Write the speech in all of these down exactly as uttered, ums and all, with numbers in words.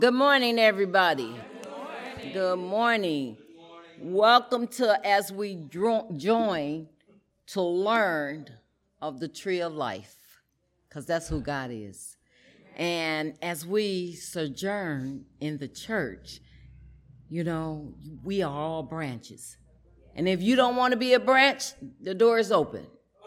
Good morning, everybody. Good morning. Good morning. Welcome to as we dro- join to learn of the tree of life, because that's who God is. And as we sojourn in the church, you know, we are all branches. And if you don't want to be a branch, the door is open.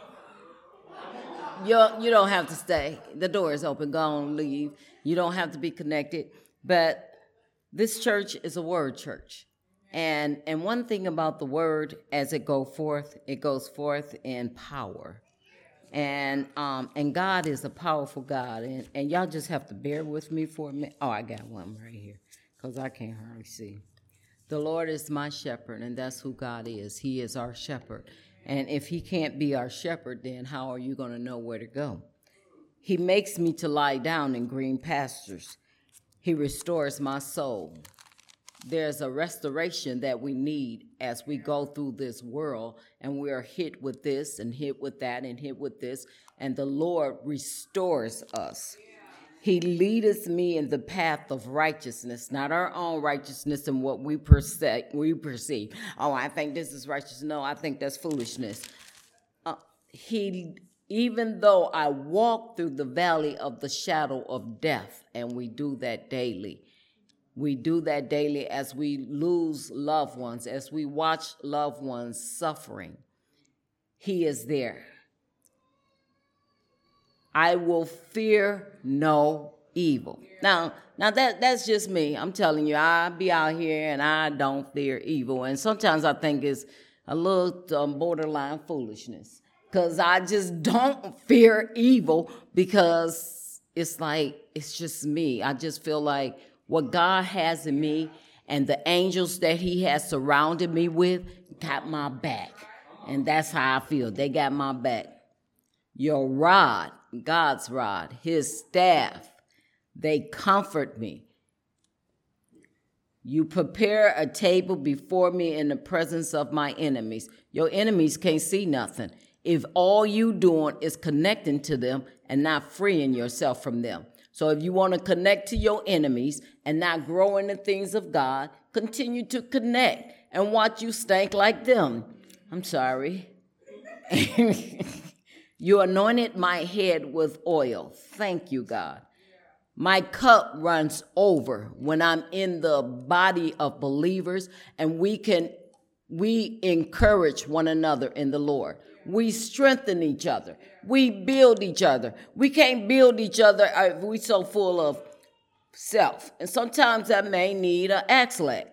You you don't have to stay. The door is open. Go on, leave. You don't have to be connected. But this church is a word church. And and one thing about the word, as it go forth, it goes forth in power. And um and God is a powerful God. And, and y'all just have to bear with me for a minute. Oh, I got one right here because I can't hardly see. The Lord is my shepherd, and that's who God is. He is our shepherd. And if he can't be our shepherd, then how are you going to know where to go? He makes me to lie down in green pastures. He restores my soul. There's a restoration that we need as we go through this world, and we are hit with this and hit with that and hit with this, and the Lord restores us. He leadeth me in the path of righteousness, not our own righteousness and what we perceive. We perceive. Oh, I think this is righteous. No, I think that's foolishness. Uh, he, even though I walk through the valley of the shadow of death, and we do that daily. We do that daily as we lose loved ones, as we watch loved ones suffering. He is there. I will fear no evil. Now, now that that's just me. I'm telling you, I be out here and I don't fear evil. And sometimes I think it's a little um, borderline foolishness, because I just don't fear evil, because it's like, it's just me. I just feel like what God has in me and the angels that he has surrounded me with got my back. And that's how I feel. They got my back. Your rod, God's rod, his staff, they comfort me. You prepare a table before me in the presence of my enemies. Your enemies can't see nothing if all you doing is connecting to them and not freeing yourself from them. So if you want to connect to your enemies and not grow in the things of God, continue to connect and watch you stink like them. I'm sorry. You anointed my head with oil. Thank you, God. My cup runs over when I'm in the body of believers, and we can, we encourage one another in the Lord. We strengthen each other. We build each other. We can't build each other if we're so full of self. And sometimes that may need an axle.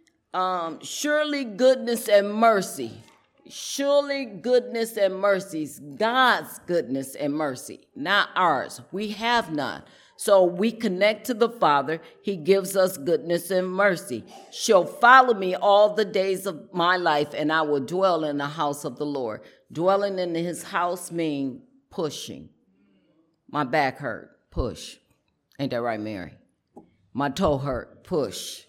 Um, surely goodness and mercy. Surely goodness and mercies, God's goodness and mercy, not ours. We have none. So we connect to the Father. He gives us goodness and mercy. Shall follow me all the days of my life, and I will dwell in the house of the Lord. Dwelling in his house means pushing. My back hurt, push. Ain't that right, Mary? My toe hurt, push.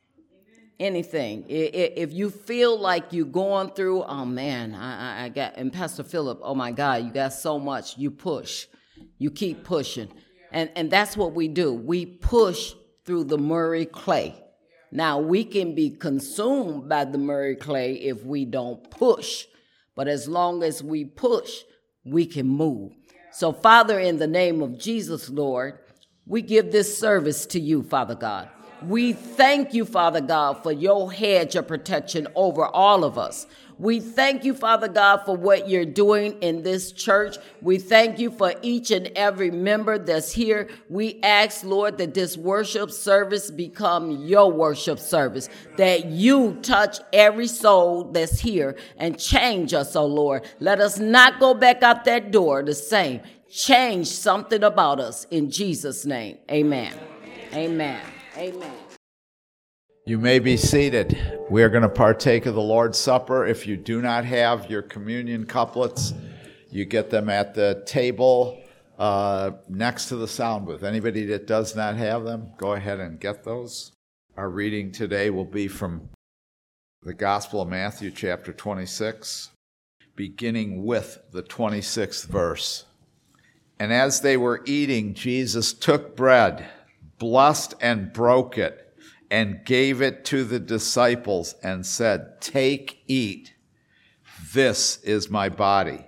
Anything. If you feel like you're going through, oh man, I, I got, and Pastor Philip, oh my God, you got so much, you push. You keep pushing. And, and that's what we do. We push through the Murray clay. Now, we can be consumed by the Murray clay if we don't push. But as long as we push, we can move. So, Father, in the name of Jesus, Lord, we give this service to you, Father God. We thank you, Father God, for your hedge of protection over all of us. We thank you, Father God, for what you're doing in this church. We thank you for each and every member that's here. We ask, Lord, that this worship service become your worship service, that you touch every soul that's here and change us, oh Lord. Let us not go back out that door the same. Change something about us in Jesus' name. Amen. Amen. Amen. You may be seated. We are going to partake of the Lord's Supper. If you do not have your communion couplets, you get them at the table uh, next to the sound booth. Anybody that does not have them, go ahead and get those. Our reading today will be from the Gospel of Matthew, chapter twenty-six, beginning with the twenty-sixth verse. And as they were eating, Jesus took bread, blessed and broke it, and gave it to the disciples, and said, "Take, eat. This is my body."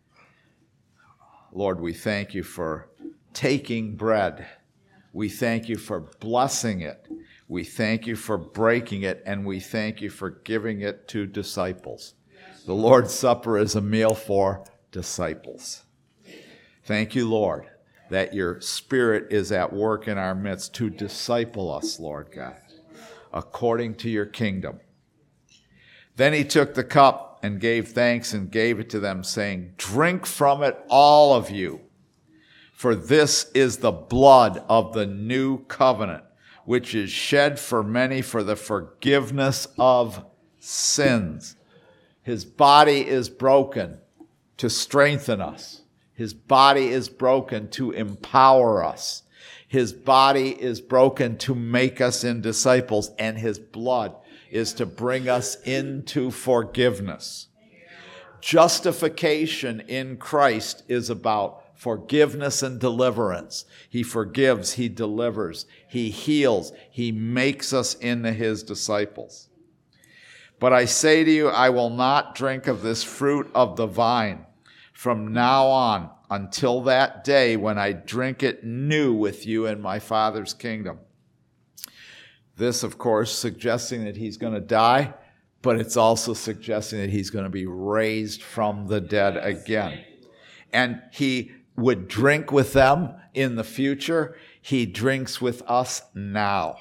Lord, we thank you for taking bread. We thank you for blessing it. We thank you for breaking it, and we thank you for giving it to disciples. The Lord's Supper is a meal for disciples. Thank you, Lord, that your Spirit is at work in our midst to disciple us, Lord God, according to your kingdom. Then he took the cup and gave thanks and gave it to them, saying, "Drink from it, all of you, for this is the blood of the new covenant, which is shed for many for the forgiveness of sins." His body is broken to strengthen us. His body is broken to empower us. His body is broken to make us in disciples, and his blood is to bring us into forgiveness. Justification in Christ is about forgiveness and deliverance. He forgives, he delivers, he heals, he makes us into his disciples. But I say to you, I will not drink of this fruit of the vine from now on until that day when I drink it new with you in my Father's kingdom. This, of course, suggesting that he's going to die, but it's also suggesting that he's going to be raised from the dead again. And he would drink with them in the future. He drinks with us now.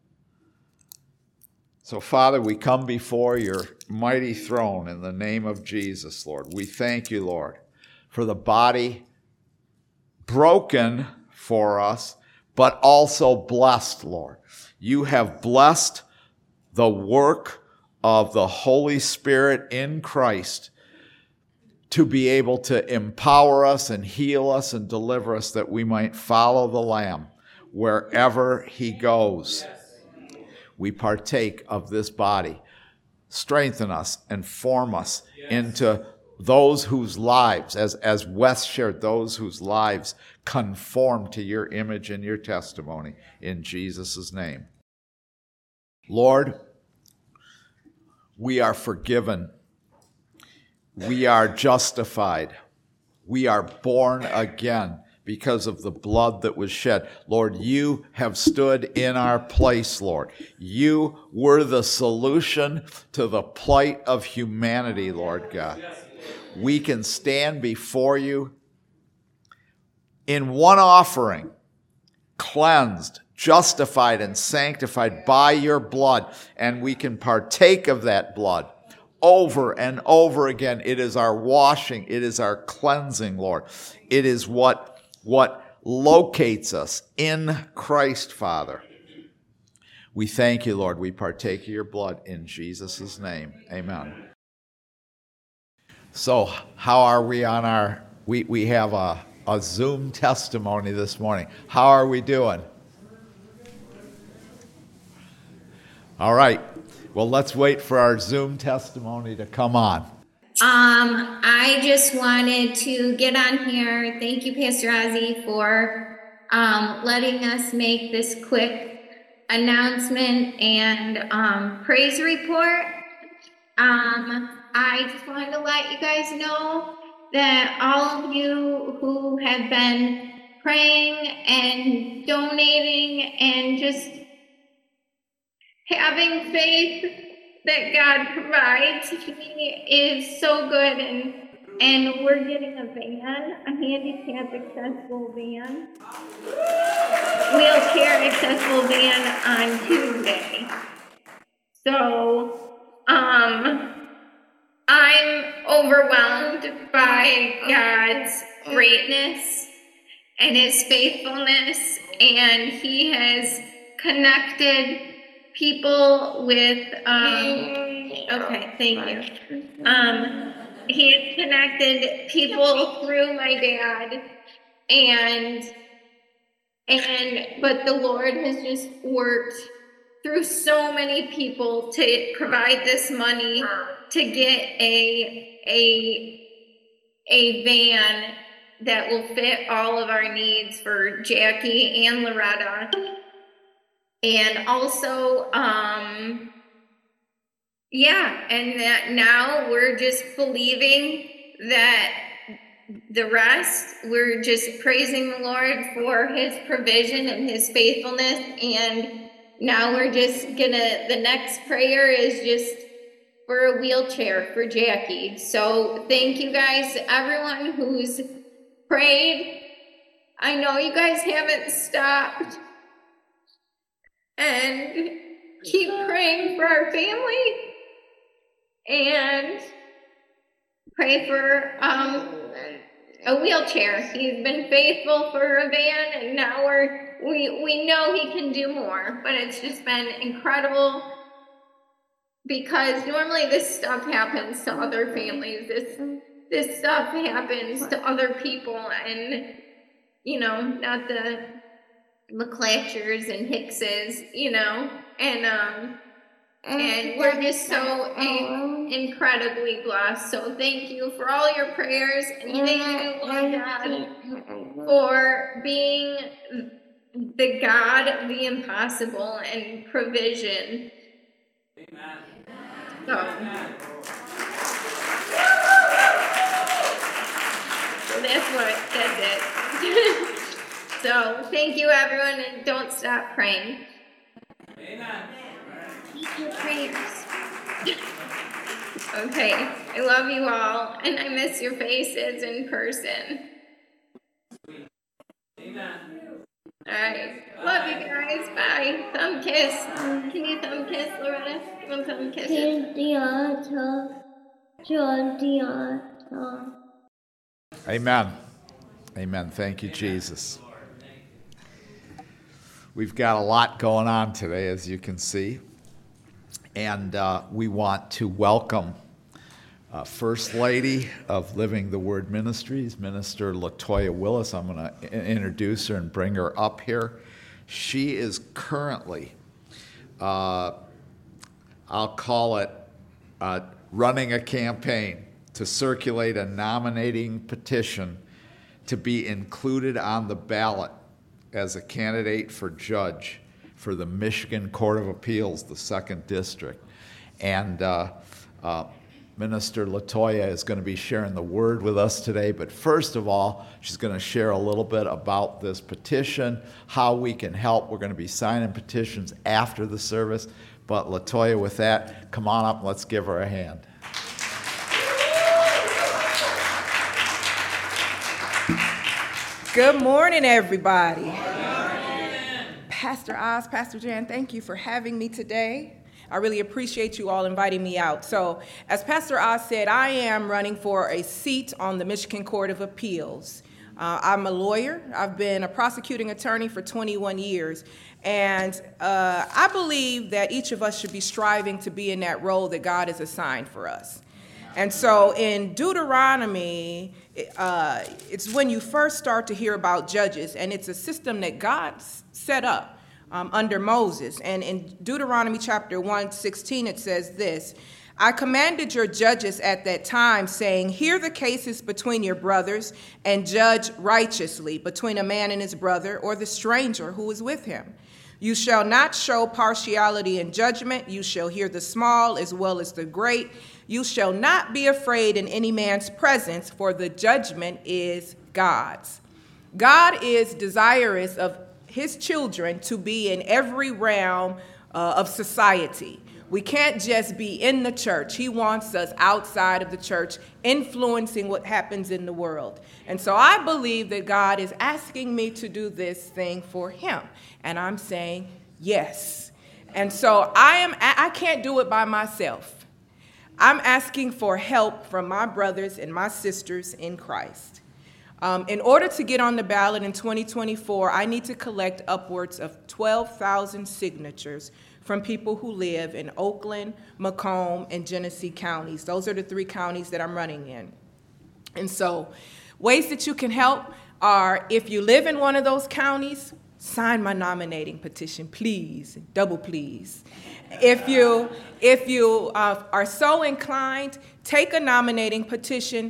So, Father, we come before your mighty throne in the name of Jesus, Lord. We thank you, Lord, for the body broken for us, but also blessed, Lord. You have blessed the work of the Holy Spirit in Christ to be able to empower us and heal us and deliver us, that we might follow the Lamb wherever he goes. We partake of this body. Strengthen us and form us into those whose lives, as, as Wes shared, those whose lives conform to your image and your testimony, in Jesus' name. Lord, we are forgiven. We are justified. We are born again because of the blood that was shed. Lord, you have stood in our place, Lord. You were the solution to the plight of humanity, Lord God. We can stand before you in one offering, cleansed, justified, and sanctified by your blood, and we can partake of that blood over and over again. It is our washing. It is our cleansing, Lord. It is what, what locates us in Christ, Father. We thank you, Lord. We partake of your blood in Jesus' name. Amen. So how are we on our, we, we have a, a Zoom testimony this morning. How are we doing? All right. Well, let's wait for our Zoom testimony to come on. Um, I just wanted to get on here. Thank you, Pastor Ozzie, for um, letting us make this quick announcement and um, praise report. Um, I just wanted to let you guys know that all of you who have been praying and donating and just having faith that God provides, he is so good, and and we're getting a van, a handicap accessible van, wheelchair accessible van on Tuesday. So um I'm overwhelmed by God's greatness and his faithfulness, and he has connected people with um okay thank you um he has connected people through my dad, and and but the Lord has just worked through so many people to provide this money to get a a a van that will fit all of our needs for Jackie and Loretta. And also, um, yeah, and that now we're just believing that the rest, we're just praising the Lord for his provision and his faithfulness. And now we're just gonna, the next prayer is just for a wheelchair for Jackie. So thank you guys, everyone who's prayed. I know you guys haven't stopped. And keep praying for our family. And pray for um, a wheelchair. He's been faithful for a van, and now we're, we, we know he can do more. But it's just been incredible, because normally this stuff happens to other families. This this stuff happens to other people, and you know, not the McClatchers and Hickses, you know, and um, and we're just so in- incredibly blessed. So thank you for all your prayers, and thank you, Lord God, for being the God of the impossible and provision. Amen. So, so that's what, that's it. So thank you, everyone, and don't stop praying. Amen. Keep your prayers. Okay, I love you all, and I miss your faces in person. Amen. All right, love you guys. Bye. Thumb kiss. Can you thumb kiss, Loretta? You want to thumb kiss it? Amen. Amen. Thank you, Jesus. We've got a lot going on today, as you can see. And uh, we want to welcome uh, First Lady of Living the Word Ministries, Minister Latoya Willis. I'm going to introduce her and bring her up here. She is currently, uh, I'll call it, uh, running a campaign to circulate a nominating petition to be included on the ballot as a candidate for judge for the Michigan Court of Appeals, the second district. And uh, uh, Minister Latoya is going to be sharing the word with us today. But first of all, she's going to share a little bit about this petition, how we can help. We're going to be signing petitions after the service. But Latoya, with that, come on up and let's give her a hand. Good morning, everybody. Good morning. Pastor Oz, Pastor Jan, thank you for having me today. I really appreciate you all inviting me out. So, as Pastor Oz said, I am running for a seat on the Michigan Court of Appeals. Uh, I'm a lawyer. I've been a prosecuting attorney for twenty-one years. And uh, I believe that each of us should be striving to be in that role that God has assigned for us. And so in Deuteronomy, uh, it's when you first start to hear about judges, and it's a system that God set up um, under Moses. And in Deuteronomy chapter one sixteen, it says this: I commanded your judges at that time, saying, hear the cases between your brothers and judge righteously between a man and his brother or the stranger who is with him. You shall not show partiality in judgment. You shall hear the small as well as the great. You shall not be afraid in any man's presence, for the judgment is God's. God is desirous of his children to be in every realm uh, of society. We can't just be in the church. He wants us outside of the church, influencing what happens in the world. And so I believe that God is asking me to do this thing for him. And I'm saying yes. And so I am. I can't do it by myself. I'm asking for help from my brothers and my sisters in Christ. Um, in order to get on the ballot in twenty twenty-four, I need to collect upwards of twelve thousand signatures from people who live in Oakland, Macomb, and Genesee counties. Those are the three counties that I'm running in. And so ways that you can help are, if you live in one of those counties, sign my nominating petition, please, double please. If you, if you uh, are so inclined, take a nominating petition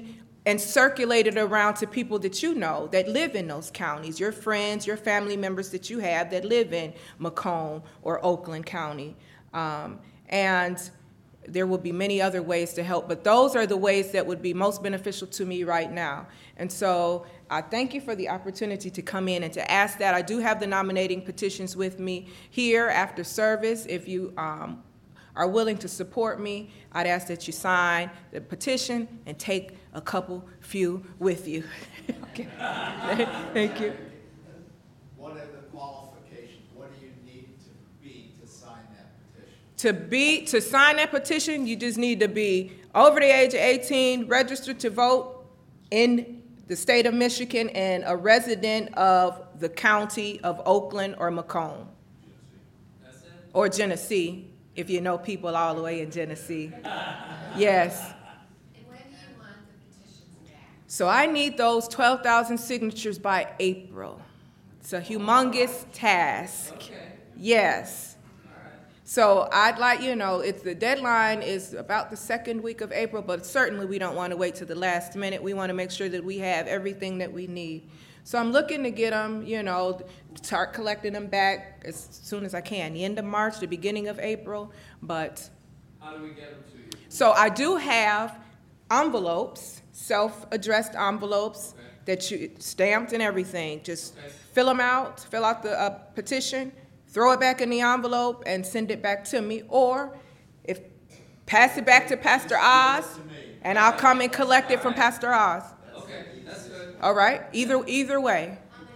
and circulate it around to people that you know that live in those counties, your friends, your family members that you have that live in Macomb or Oakland County. Um, and there will be many other ways to help, but those are the ways that would be most beneficial to me right now. And so I thank you for the opportunity to come in and to ask that. I do have the nominating petitions with me here after service. If you um, are willing to support me, I'd ask that you sign the petition and take a couple, few with you. Okay. Thank you. What are the qualifications? What do you need to be to sign that petition? To be to sign that petition, you just need to be over the age of eighteen, registered to vote in the state of Michigan, and a resident of the county of Oakland or Macomb. That's it? Or Genesee, if you know people all the way in Genesee. Yes. And when do you want the petitions back? So I need those twelve thousand signatures by April. It's a humongous task. Okay. Yes. So I'd like, you know, it's the deadline is about the second week of April, but certainly we don't want to wait to the last minute. We want to make sure that we have everything that we need. So I'm looking to get them, you know, start collecting them back as soon as I can, the end of March, the beginning of April. But how do we get them to you? So I do have envelopes, self-addressed envelopes, okay, that you stamped and everything. Just okay, fill them out, fill out the uh, petition, throw it back in the envelope and send it back to me, or if pass it back to Pastor Oz, and I'll come and collect it from Pastor Oz. Okay, that's good. All right, either either way.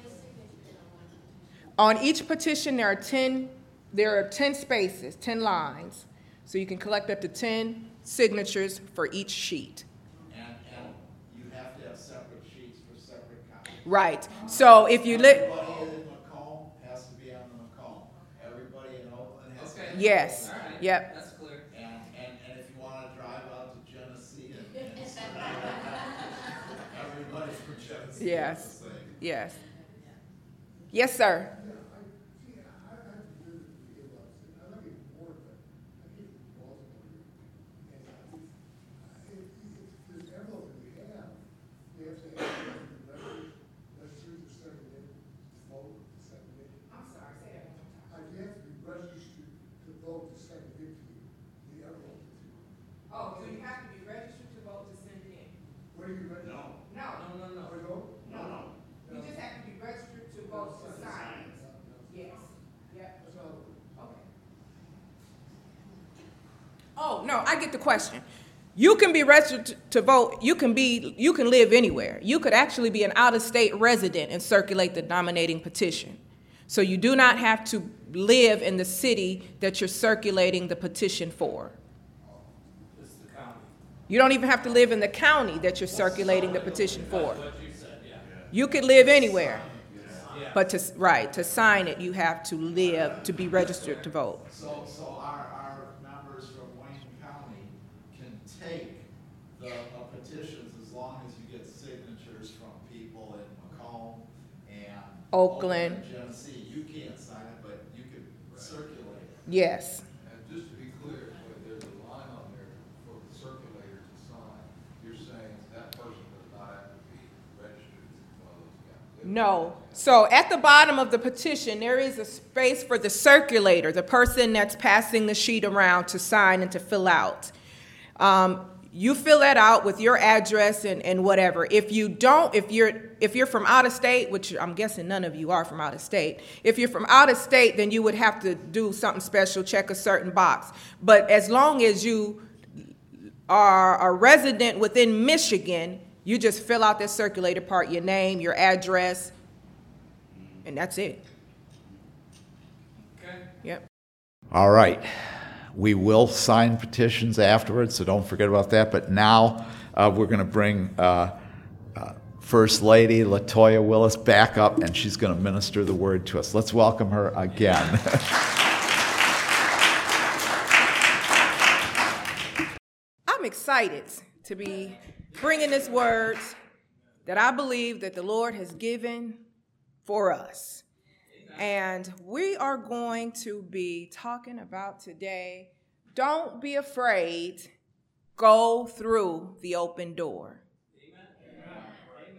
On each petition, there are ten. There are ten spaces, ten lines, so you can collect up to ten signatures for each sheet. And, and you have to have separate sheets for separate counties. Right. So if you live. Yes. All right. Yep. That's clear. And, and, and if you want to drive out to Genesee and, and everybody from Genesee. Yes. Yes. Yes, sir. Oh, so you have to be registered to vote to send it in? What are you ready? No. No. No, no, no. No, no, no. You just have to be registered to vote to sign. Yes. Yep. Okay. Oh, no, I get the question. You can be registered to vote. You can be, you can live anywhere. You could actually be an out-of-state resident and circulate the nominating petition. So you do not have to live in the city that you're circulating the petition for. This is the county. You don't even have to live in the county that you're circulating the petition for. That's what you said, yeah. You could live anywhere, Yeah. but to, right, to sign it, you have to live, to be registered to vote. So, so our, our members from Wayne County can take the uh, petitions as long as you get signatures from people in Macomb and Oakland. and Genesee. You can't sign it, but you can circulate it. Yes. And just to be clear, when there's a line on there for the circulator to sign, you're saying that person does not have to be registered in one of those counties? No. So at the bottom of the petition, there is a space for the circulator, the person that's passing the sheet around to sign and to fill out. Um, you fill that out with your address and, and whatever. If you don't, if you're if you're from out of state, which I'm guessing none of you are from out of state, if you're from out of state, then you would have to do something special, check a certain box. But as long as you are a resident within Michigan, you just fill out that circulator part, your name, your address, and that's it. Okay. Yep. All right. We will sign petitions afterwards, so don't forget about that. But now uh, we're going to bring uh, uh, First Lady LaToya Willis back up, and she's going to minister the word to us. Let's welcome her again. I'm excited to be bringing this word that I believe that the Lord has given for us. And we are going to be talking about today, don't be afraid, go through the open door.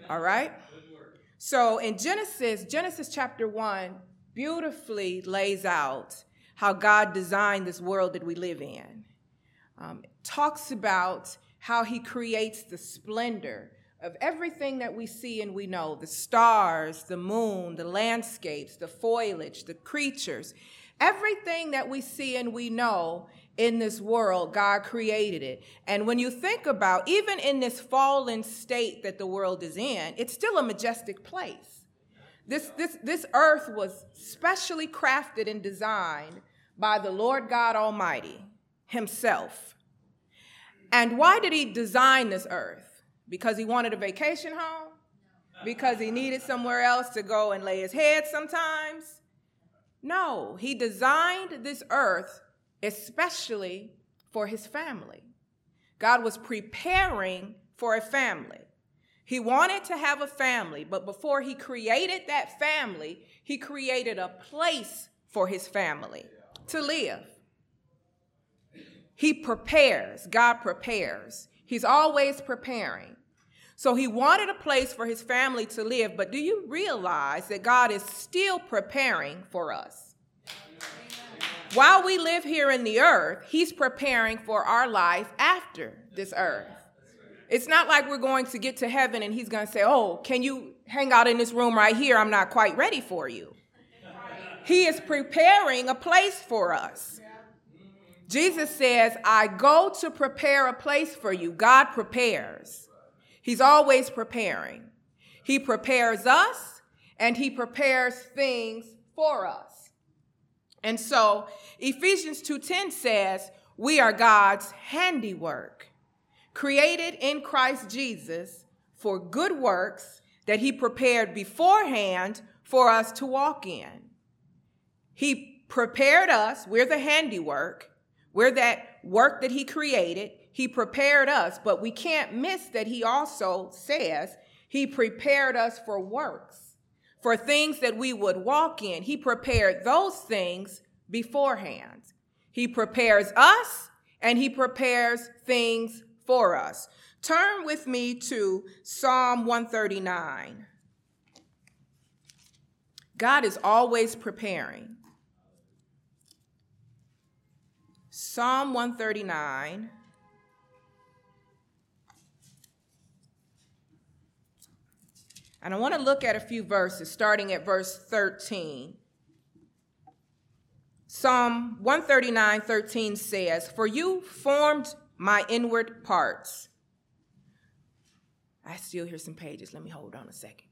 All right? So in Genesis, Genesis chapter one beautifully lays out how God designed this world that we live in. Um, it talks about how he creates the splendor of everything that we see and we know, the stars, the moon, the landscapes, the foliage, the creatures, everything that we see and we know in this world, God created it. And when you think about, even in this fallen state that the world is in, it's still a majestic place. This, this, this earth was specially crafted and designed by the Lord God Almighty himself. And why did he design this earth? Because he wanted a vacation home? Because he needed somewhere else to go and lay his head sometimes? No, he designed this earth especially for his family. God was preparing for a family. He wanted to have a family, but before he created that family, he created a place for his family to live. He prepares. God prepares. He's always preparing. So he wanted a place for his family to live, but do you realize that God is still preparing for us? While we live here in the earth, he's preparing for our life after this earth. It's not like we're going to get to heaven and he's going to say, oh, can you hang out in this room right here? I'm not quite ready for you. He is preparing a place for us. Jesus says, I go to prepare a place for you. God prepares. He's always preparing. He prepares us and he prepares things for us. And so Ephesians two ten says, we are God's handiwork, created in Christ Jesus for good works that he prepared beforehand for us to walk in. He prepared us. We're the handiwork. We're that work that he created. He prepared us, but we can't miss that he also says he prepared us for works. For things that we would walk in. He prepared those things beforehand. He prepares us and he prepares things for us. Turn with me to Psalm one thirty-nine. God is always preparing. Psalm one thirty-nine. And I want to look at a few verses, starting at verse thirteen. Psalm one thirty-nine, thirteen says, for you formed my inward parts. I still hear some pages. Let me hold on a second.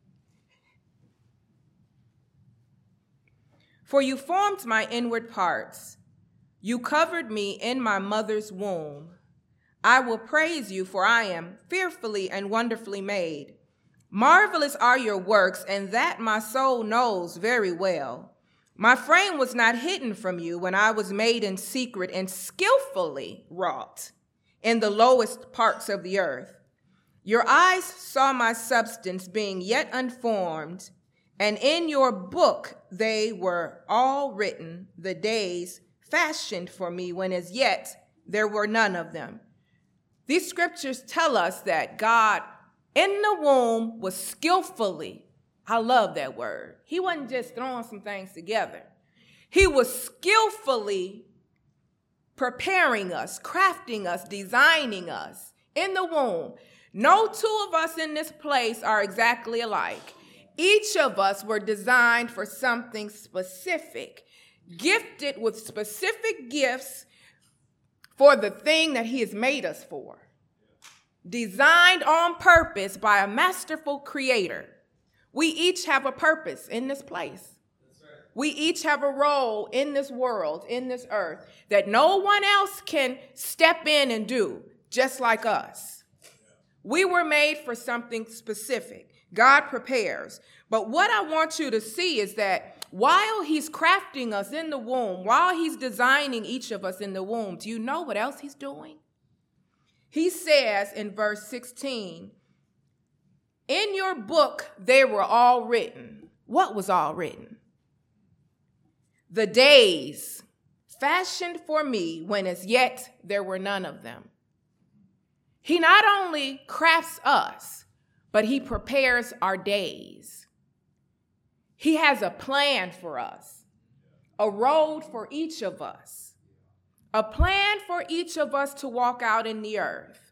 For you formed my inward parts. You covered me in my mother's womb. I will praise you, for I am fearfully and wonderfully made. Marvelous are your works, and that my soul knows very well. My frame was not hidden from you when I was made in secret and skillfully wrought in the lowest parts of the earth. Your eyes saw my substance being yet unformed, and in your book they were all written, the days fashioned for me when as yet there were none of them. These scriptures tell us that God in the womb was skillfully, I love that word. He wasn't just throwing some things together. He was skillfully preparing us, crafting us, designing us in the womb. No two of us in this place are exactly alike. Each of us were designed for something specific, gifted with specific gifts for the thing that he has made us for. Designed on purpose by a masterful creator. We each have a purpose in this place. We each have a role in this world, in this earth, that no one else can step in and do, just like us. We were made for something specific. God prepares. But what I want you to see is that while he's crafting us in the womb, while he's designing each of us in the womb, do you know what else he's doing? He says in verse sixteen, in your book they were all written. What was all written? The days fashioned for me when as yet there were none of them. He not only crafts us, but he prepares our days. He has a plan for us, a road for each of us, a plan for each of us to walk out in the earth.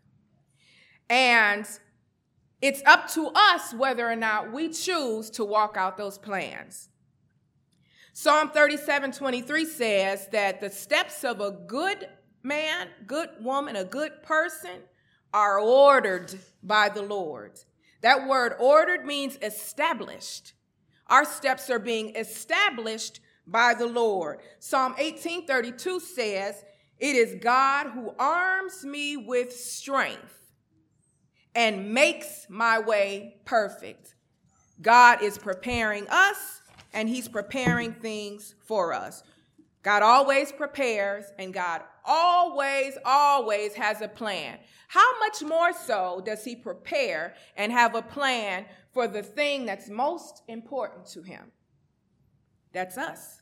And it's up to us whether or not we choose to walk out those plans. Psalm thirty-seven twenty-three says that the steps of a good man, good woman, a good person are ordered by the Lord. That word ordered means established. Our steps are being established by the Lord. Psalm eighteen thirty-two says, "It is God who arms me with strength and makes my way perfect." God is preparing us, and he's preparing things for us. God always prepares, and God always, always has a plan. How much more so does he prepare and have a plan for the thing that's most important to him? That's us.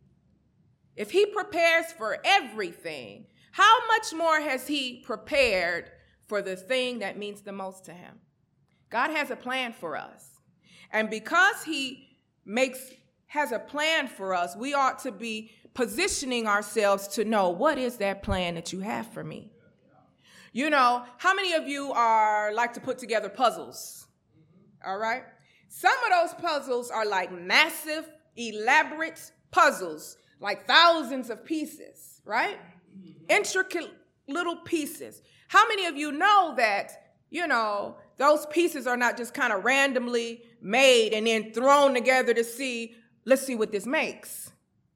If he prepares for everything, how much more has he prepared for the thing that means the most to him? God has a plan for us. And because he makes has a plan for us, we ought to be positioning ourselves to know, what is that plan that you have for me? You know, how many of you are like to put together puzzles? All right. Some of those puzzles are like massive, elaborate puzzles, like thousands of pieces, right? Intricate little pieces. How many of you know that, you know, those pieces are not just kind of randomly made and then thrown together to see, let's see what this makes?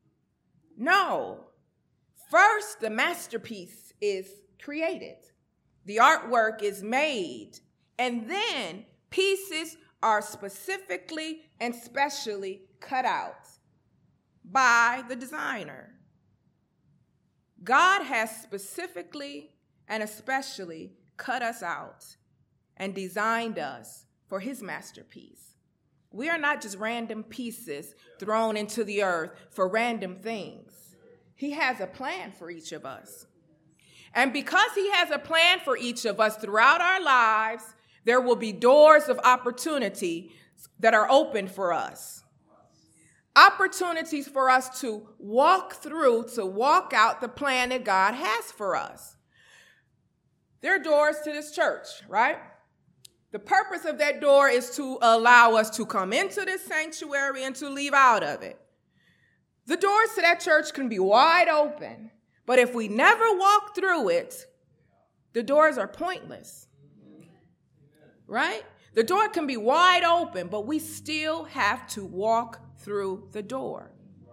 No. First, the masterpiece is created. The artwork is made. And then pieces are specifically and specially cut out by the designer. God has specifically and especially cut us out and designed us for his masterpiece. We are not just random pieces thrown into the earth for random things. He has a plan for each of us. And because he has a plan for each of us throughout our lives, there will be doors of opportunity that are open for us. Opportunities for us to walk through, to walk out the plan that God has for us. There are doors to this church, right? The purpose of that door is to allow us to come into this sanctuary and to leave out of it. The doors to that church can be wide open, but if we never walk through it, the doors are pointless, right? The door can be wide open, but we still have to walk through the door.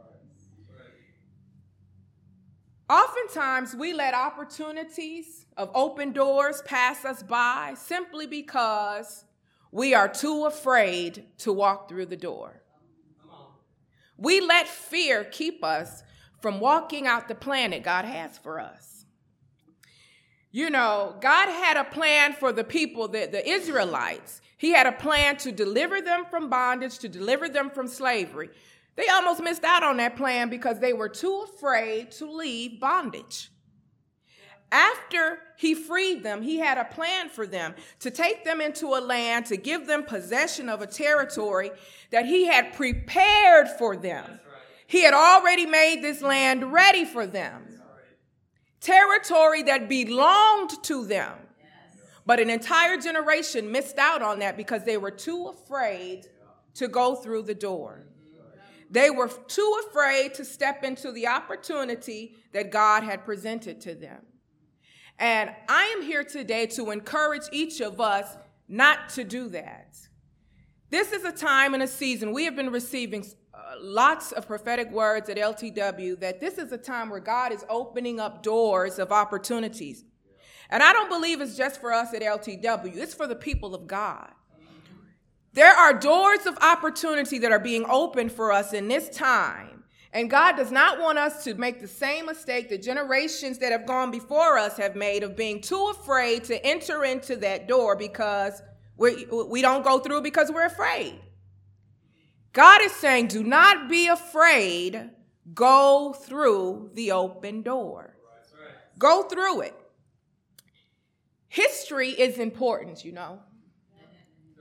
Oftentimes, we let opportunities of open doors pass us by simply because we are too afraid to walk through the door. We let fear keep us from walking out the plan that God has for us. You know, God had a plan for the people, the, the Israelites. He had a plan to deliver them from bondage, to deliver them from slavery. They almost missed out on that plan because they were too afraid to leave bondage. After he freed them, he had a plan for them to take them into a land, to give them possession of a territory that he had prepared for them. Right. He had already made this land ready for them. Right. Territory that belonged to them. Yes. But an entire generation missed out on that because they were too afraid to go through the door. They were too afraid to step into the opportunity that God had presented to them. And I am here today to encourage each of us not to do that. This is a time and a season. We have been receiving uh, lots of prophetic words at L T W that this is a time where God is opening up doors of opportunities. And I don't believe it's just for us at L T W. It's for the people of God. There are doors of opportunity that are being opened for us in this time. And God does not want us to make the same mistake that generations that have gone before us have made of being too afraid to enter into that door because we we don't go through because we're afraid. God is saying, do not be afraid. Go through the open door. Go through it. History is important, you know.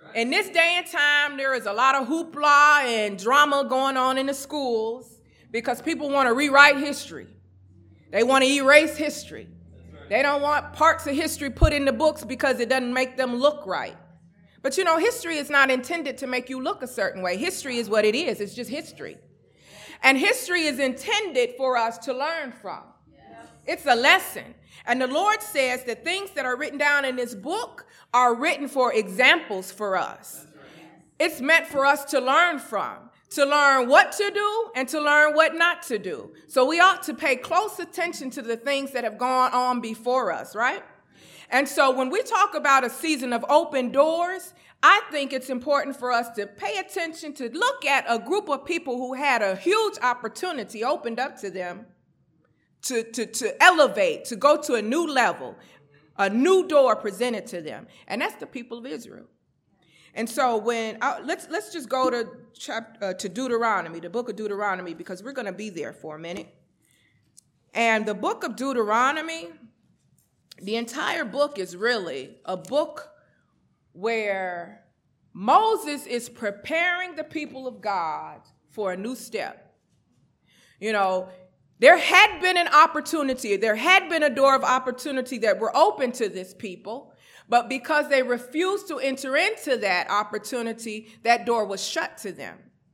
In this day and time, there is a lot of hoopla and drama going on in the schools because people want to rewrite history. They want to erase history. They don't want parts of history put in the books because it doesn't make them look right. But you know, history is not intended to make you look a certain way. History is what it is. It's just history. And history is intended for us to learn from. It's a lesson. And the Lord says that things that are written down in this book are written for examples for us. It's meant for us to learn from, to learn what to do and to learn what not to do. So we ought to pay close attention to the things that have gone on before us, right? And so when we talk about a season of open doors, I think it's important for us to pay attention to look at a group of people who had a huge opportunity opened up to them to, to, to elevate, to go to a new level, a new door presented to them. And that's the people of Israel. And so when uh, let's let's just go to chapter uh, to Deuteronomy, the book of Deuteronomy, because we're going to be there for a minute. And the book of Deuteronomy, the entire book is really a book where Moses is preparing the people of God for a new step. You know, there had been an opportunity, there had been a door of opportunity that were open to this people. But because they refused to enter into that opportunity, that door was shut to them.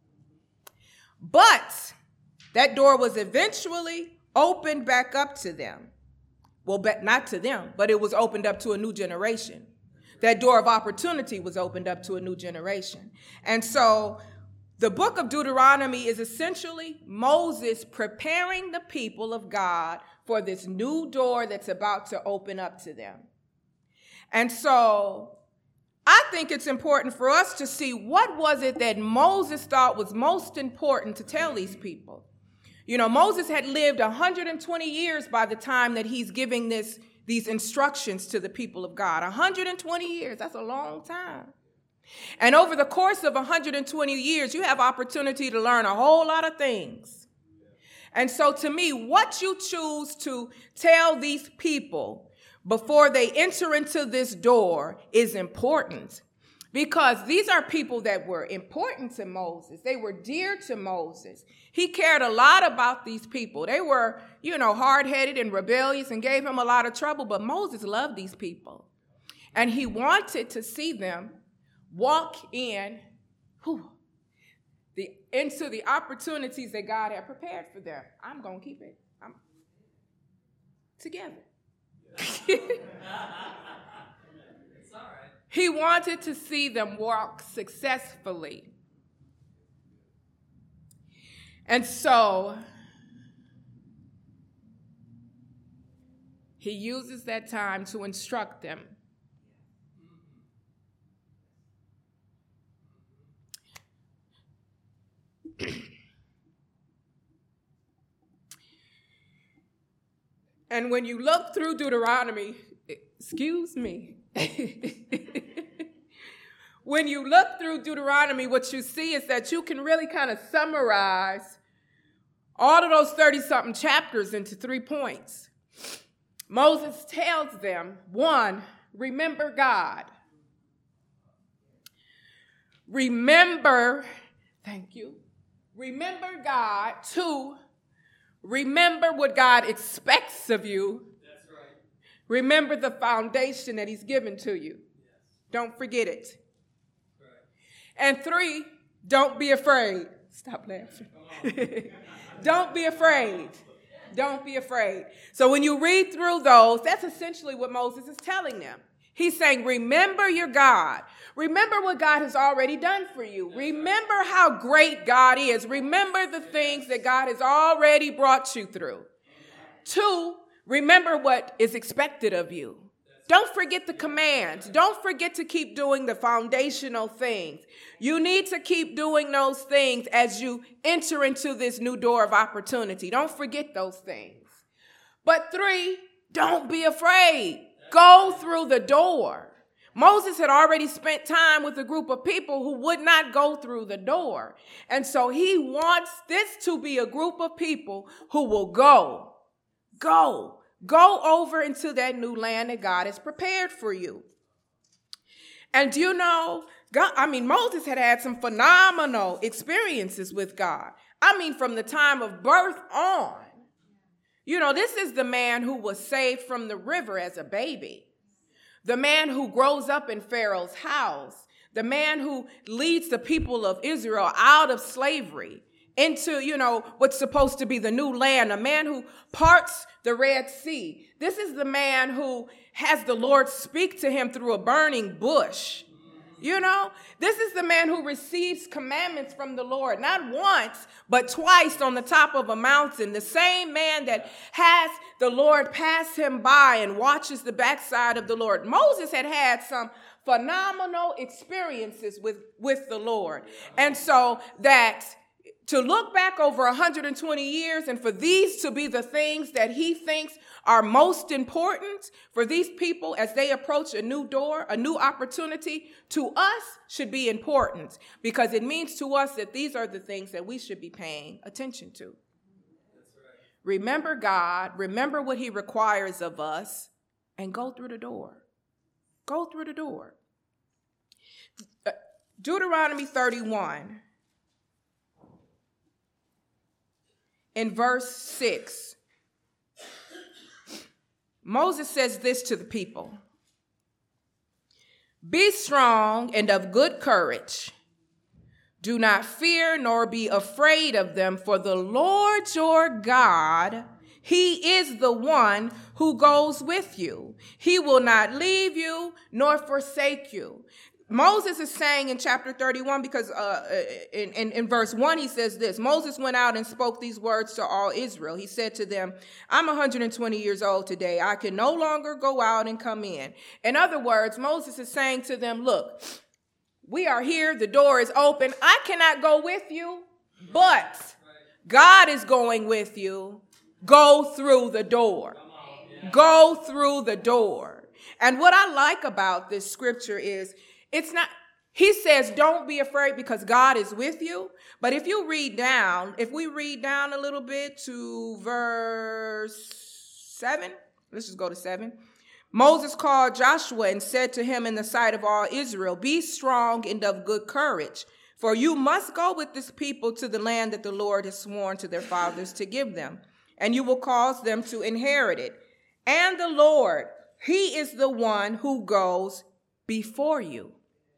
But that door was eventually opened back up to them. Well, but not to them, but it was opened up to a new generation. That door of opportunity was opened up to a new generation. And so the book of Deuteronomy is essentially Moses preparing the people of God for this new door that's about to open up to them. And so I think it's important for us to see what was it that Moses thought was most important to tell these people. You know, Moses had lived one hundred twenty years by the time that he's giving this, these instructions to the people of God. one hundred twenty years, that's a long time. And over the course of one hundred twenty years, you have opportunity to learn a whole lot of things. And so to me, what you choose to tell these people before they enter into this door is important, because these are people that were important to Moses. They were dear to Moses. He cared a lot about these people. They were, you know, hard-headed and rebellious and gave him a lot of trouble, but Moses loved these people. And he wanted to see them walk in whew, the, into the opportunities that God had prepared for them. I'm going to keep it I'm, together. It's all right. He wanted to see them walk successfully. And so he uses that time to instruct them. And when you look through Deuteronomy, excuse me, when you look through Deuteronomy, what you see is that you can really kind of summarize all of those thirty-something chapters into three points. Moses tells them, one, remember God. Remember, thank you. Remember God. Two, remember what God expects of you. That's right. Remember the foundation that he's given to you. Yes. Don't forget it. Right. And three, don't be afraid. Stop laughing. Don't be afraid. Don't be afraid. So when you read through those, that's essentially what Moses is telling them. He's saying, remember your God. Remember what God has already done for you. Remember how great God is. Remember the things that God has already brought you through. Two, remember what is expected of you. Don't forget the commands. Don't forget to keep doing the foundational things. You need to keep doing those things as you enter into this new door of opportunity. Don't forget those things. But three, don't be afraid. Go through the door. Moses had already spent time with a group of people who would not go through the door. And so he wants this to be a group of people who will go, go, go over into that new land that God has prepared for you. And do you know, God, I mean, Moses had had some phenomenal experiences with God. I mean, from the time of birth on. You know, this is the man who was saved from the river as a baby. The man who grows up in Pharaoh's house. The man who leads the people of Israel out of slavery into, you know, what's supposed to be the new land. A man who parts the Red Sea. This is the man who has the Lord speak to him through a burning bush. You know, this is the man who receives commandments from the Lord, not once, but twice on the top of a mountain. The same man that has the Lord pass him by and watches the backside of the Lord. Moses had had some phenomenal experiences with, with the Lord. And so that to look back over one hundred twenty years and for these to be the things that he thinks are most important for these people as they approach a new door, a new opportunity, to us should be important because it means to us that these are the things that we should be paying attention to. That's right. Remember God, remember what he requires of us, and go through the door. Go through the door. Deuteronomy thirty-one. In verse six, Moses says this to the people. Be strong and of good courage. Do not fear nor be afraid of them, for the Lord your God, he is the one who goes with you. He will not leave you nor forsake you. Moses is saying in chapter thirty-one, because uh, in, in, in verse one, he says this. Moses went out and spoke these words to all Israel. He said to them, I'm one hundred twenty years old today. I can no longer go out and come in. In other words, Moses is saying to them, look, we are here. The door is open. I cannot go with you, but God is going with you. Go through the door. Go through the door. And what I like about this scripture is, it's not, he says, don't be afraid because God is with you. But if you read down, if we read down a little bit to verse seven, let's just go to seven. Moses called Joshua and said to him in the sight of all Israel, be strong and of good courage, for you must go with this people to the land that the Lord has sworn to their fathers to give them, and you will cause them to inherit it. And the Lord, he is the one who goes before you.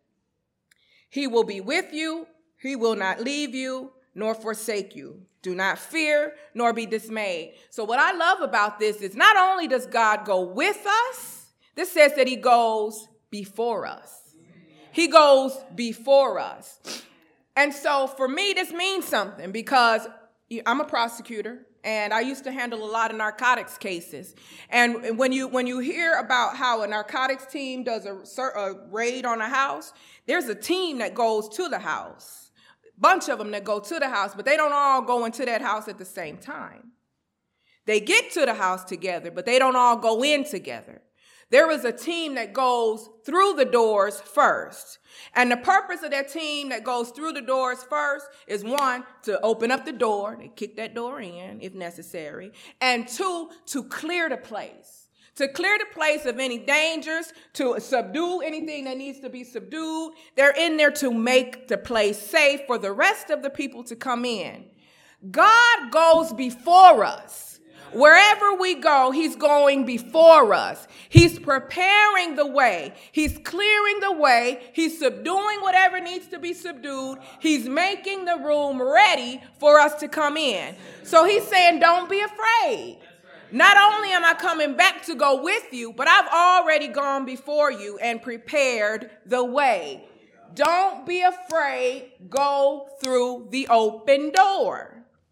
He will be with you. He will not leave you nor forsake you. Do not fear nor be dismayed. So what I love about this is not only does God go with us, this says that he goes before us. He goes before us. And so for me, this means something because I'm a prosecutor. And I used to handle a lot of narcotics cases. And when you when you hear about how a narcotics team does a, a raid on a house, there's a team that goes to the house. A bunch of them that go to the house, but they don't all go into that house at the same time. They get to the house together, but they don't all go in together. There is a team that goes through the doors first. And the purpose of that team that goes through the doors first is, one, to open up the door, they kick that door in if necessary, and two, to clear the place. To clear the place of any dangers, to subdue anything that needs to be subdued. They're in there to make the place safe for the rest of the people to come in. God goes before us. Wherever we go, he's going before us. He's preparing the way. He's clearing the way. He's subduing whatever needs to be subdued. He's making the room ready for us to come in. So he's saying, don't be afraid. Not only am I coming back to go with you, but I've already gone before you and prepared the way. Don't be afraid. Go through the open door.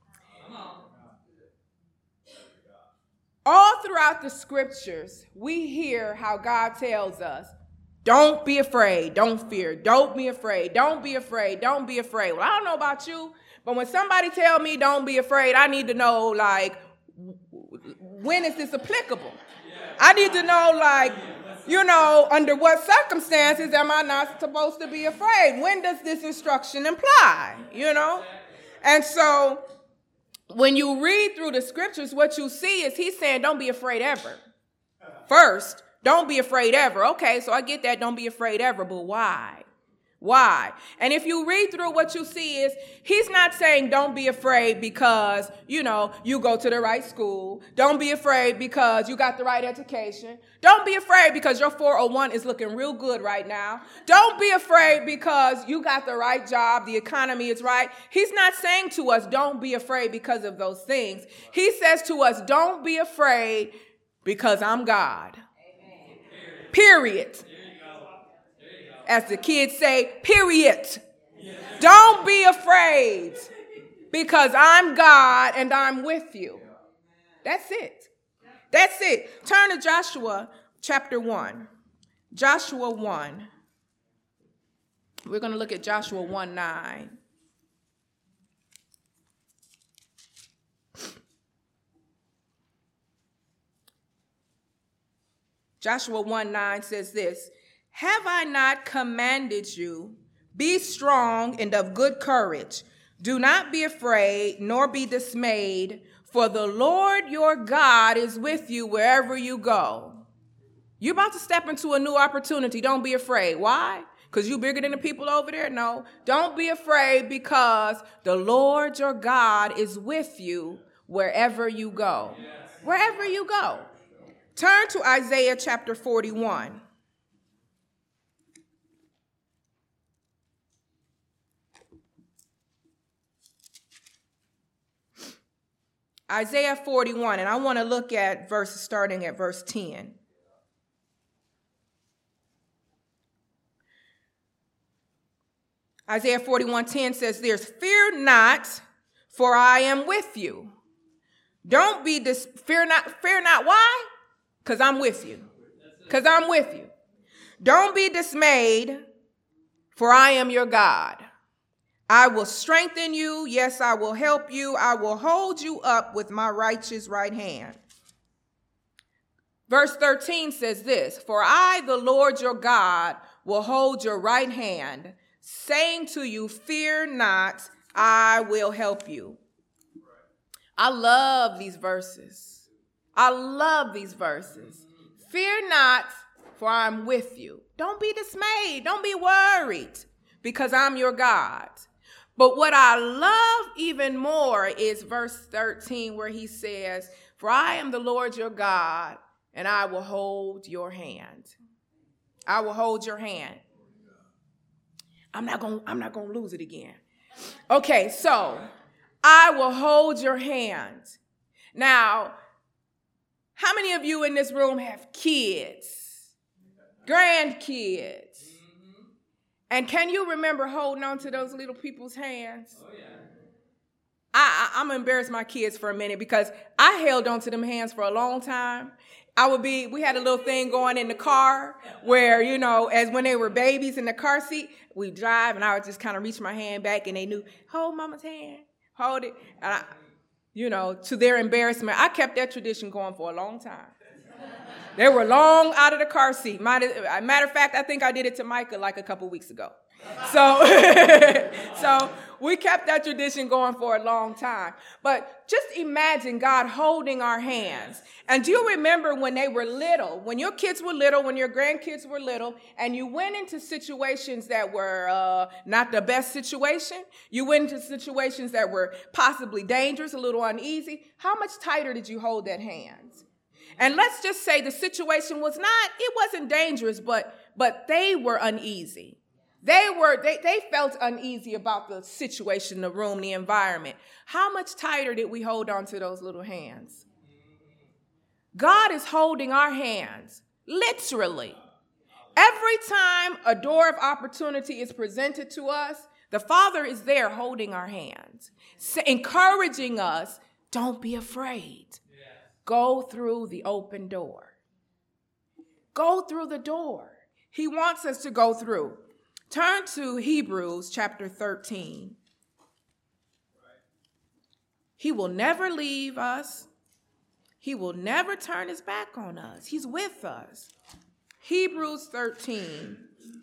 All throughout the scriptures, we hear how God tells us, don't be afraid, don't fear, don't be afraid, don't be afraid, don't be afraid. Well, I don't know about you, but when somebody tell me don't be afraid, I need to know, like, when is this applicable? I need to know, like, you know, under what circumstances am I not supposed to be afraid? When does this instruction imply, you know? And so when you read through the scriptures, what you see is he's saying, don't be afraid ever. First, Don't be afraid ever. Okay, so I get that. Don't be afraid ever. But why? Why? And if you read through what you see is he's not saying don't be afraid because, you know, you go to the right school. Don't be afraid because you got the right education. Don't be afraid because your four oh one is looking real good right now. Don't be afraid because you got the right job. The economy is right. He's not saying to us, don't be afraid because of those things. He says to us, don't be afraid because I'm God. Amen. Period. As the kids say, period. Don't be afraid because I'm God and I'm with you. That's it. That's it. Turn to Joshua chapter one. Joshua one. We're going to look at Joshua one nine. Joshua one nine says this. Have I not commanded you? Be strong and of good courage. Do not be afraid, nor be dismayed, for the Lord your God is with you wherever you go. You're about to step into a new opportunity. Don't be afraid. Why? Because you're bigger than the people over there? No. Don't be afraid because the Lord your God is with you wherever you go. Wherever you go. Turn to Isaiah chapter forty-one. Isaiah forty-one, and I want to look at verses starting at verse ten. Isaiah forty-one ten says this, fear not, for I am with you. Don't be dis- fear not, fear not. Why? Because I'm with you. Because I'm with you. Don't be dismayed, for I am your God. I will strengthen you. Yes, I will help you. I will hold you up with my righteous right hand. Verse thirteen says this, for I, the Lord your God, will hold your right hand, saying to you, fear not, I will help you. I love these verses. I love these verses. Fear not, for I'm with you. Don't be dismayed. Don't be worried, because I'm your God. But what I love even more is verse thirteen, where he says, for I am the Lord your God, and I will hold your hand. I will hold your hand. I'm not going I'm not going to lose it again. Okay, so I will hold your hand. Now, how many of you in this room have kids? Grandkids? And can you remember holding on to those little people's hands? Oh, yeah. I, I, I'm going to embarrass my kids for a minute because I held on to them hands for a long time. I would be, we had a little thing going in the car where, you know, as when they were babies in the car seat, we drive and I would just kind of reach my hand back and they knew, hold mama's hand, hold it. And I, you know, to their embarrassment, I kept that tradition going for a long time. They were long out of the car seat. Matter of fact, I think I did it to Micah like a couple weeks ago. So, so we kept that tradition going for a long time. But just imagine God holding our hands. And do you remember when they were little, when your kids were little, when your grandkids were little, and you went into situations that were uh, not the best situation? You went into situations that were possibly dangerous, a little uneasy. How much tighter did you hold that hand? And let's just say the situation was not, it wasn't dangerous, but but they were uneasy. They were, they, they felt uneasy about the situation, the room, the environment. How much tighter did we hold on to those little hands? God is holding our hands, literally. Every time a door of opportunity is presented to us, the Father is there holding our hands, encouraging us, don't be afraid. Go through the open door. Go through the door. He wants us to go through. Turn to Hebrews chapter thirteen. He will never leave us. He will never turn his back on us. He's with us. Hebrews thirteen.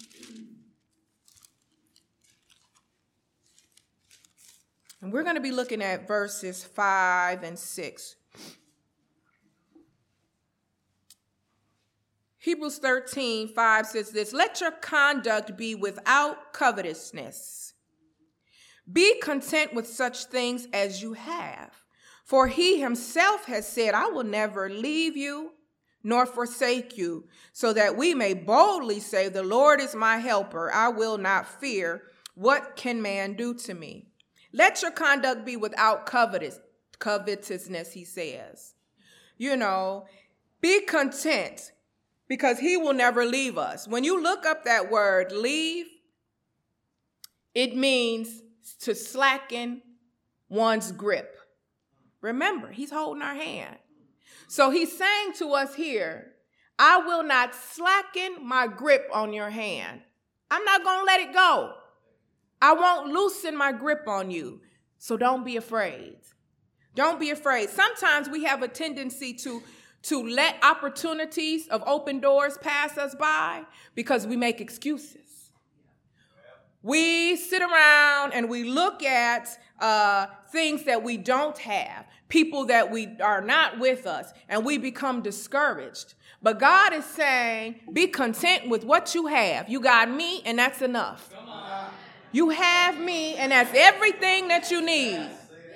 And we're going to be looking at verses five and six. Hebrews thirteen five says this, let your conduct be without covetousness. Be content with such things as you have. For he himself has said, I will never leave you nor forsake you, so that we may boldly say, the Lord is my helper. I will not fear. What can man do to me? Let your conduct be without covetous, covetousness, he says. You know, be content because he will never leave us. When you look up that word leave, it means to slacken one's grip. Remember, he's holding our hand. So he's saying to us here, I will not slacken my grip on your hand. I'm not going to let it go. I won't loosen my grip on you. So don't be afraid. Don't be afraid. Sometimes we have a tendency to, to let opportunities of open doors pass us by because we make excuses. We sit around and we look at uh, things that we don't have, people that we are not with us, and we become discouraged. But God is saying, be content with what you have. You got me, and that's enough. You have me, and that's everything that you need.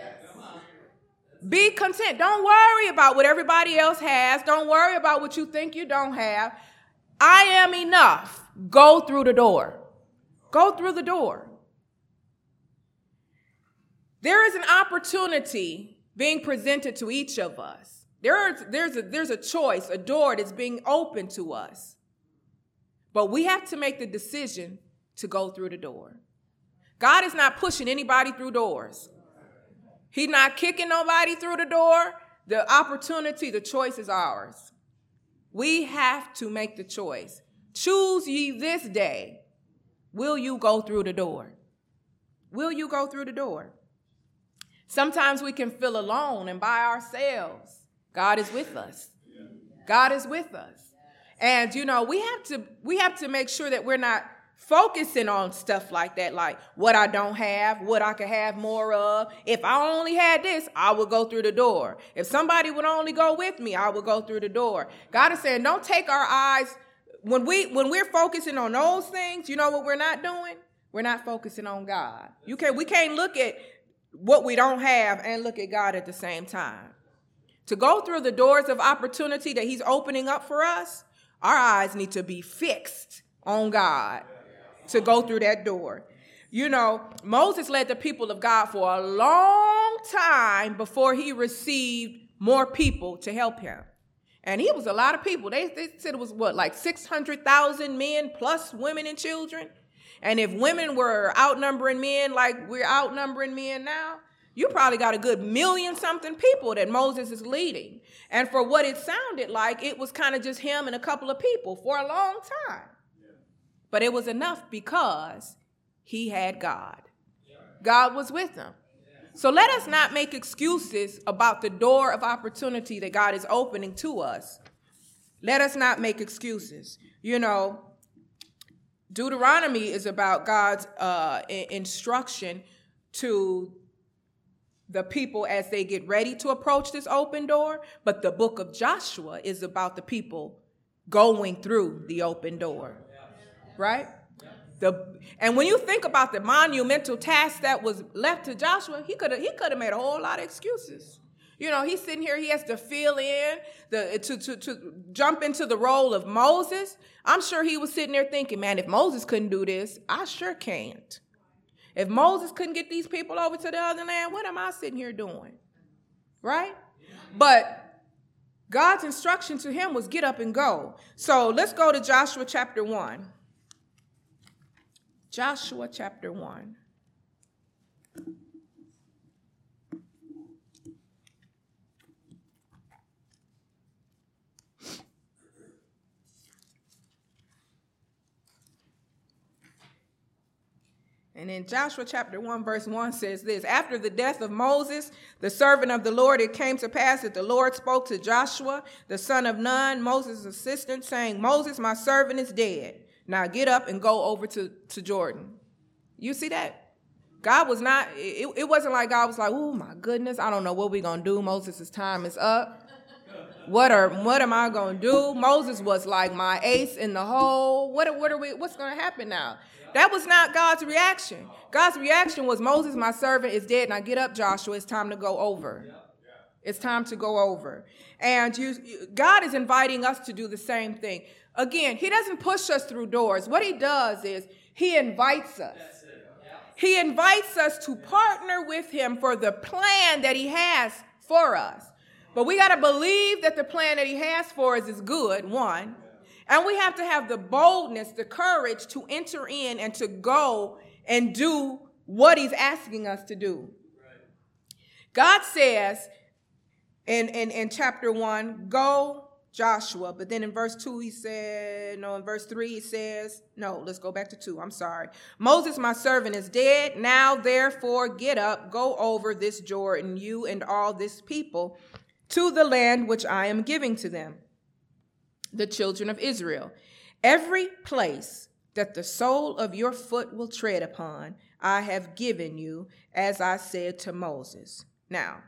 Be content. Don't worry about what everybody else has. Don't worry about what you think you don't have. I am enough. Go through the door. Go through the door. There is an opportunity being presented to each of us. There is, there's, a, there's a choice, a door that's being opened to us. But we have to make the decision to go through the door. God is not pushing anybody through doors. He's not kicking nobody through the door. The opportunity, the choice is ours. We have to make the choice. Choose ye this day. Will you go through the door? Will you go through the door? Sometimes we can feel alone and by ourselves. God is with us. God is with us. And, you know, we have to we have to make sure that we're not focusing on stuff like that, like what I don't have, what I could have more of. If I only had this, I would go through the door. If somebody would only go with me, I would go through the door. God is saying, don't take our eyes. When, we, when we're focusing on those things, you know what we're not doing? We're not focusing on God. You can, we can't look at what we don't have and look at God at the same time. To go through the doors of opportunity that he's opening up for us, our eyes need to be fixed on God to go through that door. You know, Moses led the people of God for a long time before he received more people to help him. And he was a lot of people. They, they said it was, what, like six hundred thousand men plus women and children? And if women were outnumbering men like we're outnumbering men now, you probably got a good million something people that Moses is leading. And for what it sounded like, it was kind of just him and a couple of people for a long time. Yeah. But it was enough because he had God. Yeah. God was with him. So let us not make excuses about the door of opportunity that God is opening to us. Let us not make excuses. You know, Deuteronomy is about God's uh, instruction to the people as they get ready to approach this open door. But the book of Joshua is about the people going through the open door, right? The, and when you think about the monumental task that was left to Joshua, he could have he could have made a whole lot of excuses. You know, he's sitting here, he has to fill in, the to, to, to jump into the role of Moses. I'm sure he was sitting there thinking, man, if Moses couldn't do this, I sure can't. If Moses couldn't get these people over to the other land, what am I sitting here doing? Right? But God's instruction to him was get up and go. So let's go to Joshua chapter one. Joshua chapter one. And in Joshua chapter one, verse one says this, after the death of Moses, the servant of the Lord, it came to pass that the Lord spoke to Joshua, the son of Nun, Moses' assistant, saying, Moses, my servant, is dead. Now get up and go over to, to Jordan. You see that? God was not, it, it wasn't like God was like, oh my goodness, I don't know what we're going to do. Moses' time is up. What are what am I gonna do? Moses was like my ace in the hole. What what are we? What's gonna happen now? That was not God's reaction. God's reaction was, Moses, my servant, is dead. Now get up, Joshua. It's time to go over. It's time to go over. And you, God is inviting us to do the same thing. Again, he doesn't push us through doors. What he does is he invites us. He invites us to partner with him for the plan that he has for us. But we got to believe that the plan that he has for us is good, one. And we have to have the boldness, the courage to enter in and to go and do what he's asking us to do. God says in, in, in chapter one, go Joshua. But then in verse two, he said, no, in verse three, he says, no, let's go back to two. I'm sorry. Moses, my servant, is dead. Now, therefore, get up, go over this Jordan, you and all this people, to the land which I am giving to them, the children of Israel. Every place that the sole of your foot will tread upon, I have given you, as I said to Moses. Now,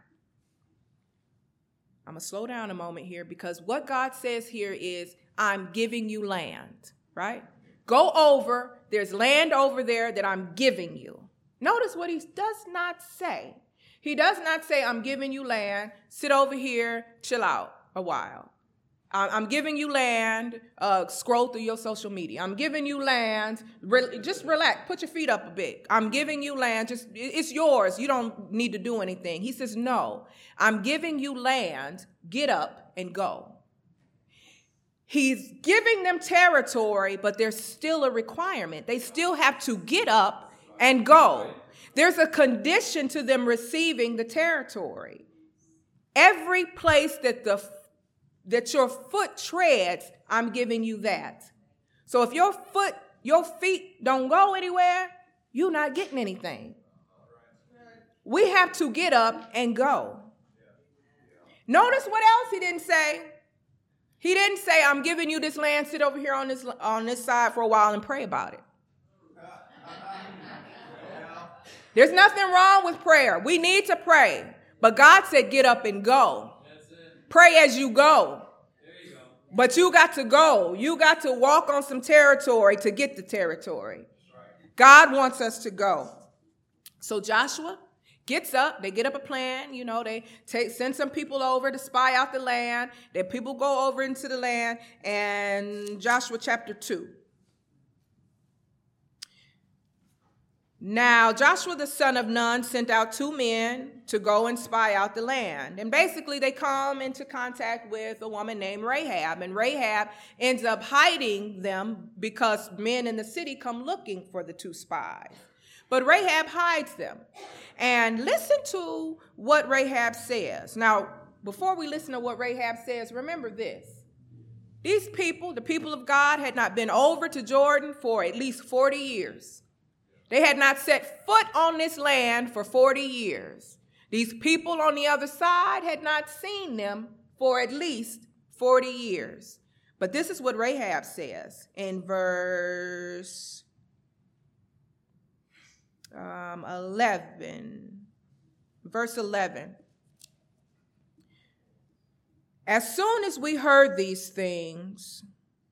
I'm going to slow down a moment here, because what God says here is, I'm giving you land, right? Go over. There's land over there that I'm giving you. Notice what he does not say. He does not say, I'm giving you land. Sit over here, chill out a while. I'm giving you land, uh, scroll through your social media. I'm giving you land, re- just relax, put your feet up a bit. I'm giving you land, just it's yours. You don't need to do anything. He says, no, I'm giving you land, get up and go. He's giving them territory, but there's still a requirement. They still have to get up and go. There's a condition to them receiving the territory. Every place that the that your foot treads, I'm giving you that. So if your foot, your feet don't go anywhere, you're not getting anything. We have to get up and go. Notice what else he didn't say. He didn't say, I'm giving you this land, sit over here on this, on this side for a while and pray about it. There's nothing wrong with prayer. We need to pray. But God said, get up and go. Pray as you go. You go. But you got to go. You got to walk on some territory to get the territory. Right. God wants us to go. So Joshua gets up. They get up a plan. You know, they take send some people over to spy out the land. Then people go over into the land. And Joshua chapter two. Now, Joshua the son of Nun sent out two men to go and spy out the land. And basically, they come into contact with a woman named Rahab. And Rahab ends up hiding them because men in the city come looking for the two spies. But Rahab hides them. And listen to what Rahab says. Now, before we listen to what Rahab says, remember this. These people, the people of God, had not been over to Jordan for at least forty years. They had not set foot on this land for forty years. These people on the other side had not seen them for at least forty years. But this is what Rahab says in verse um, eleven. Verse eleven. As soon as we heard these things,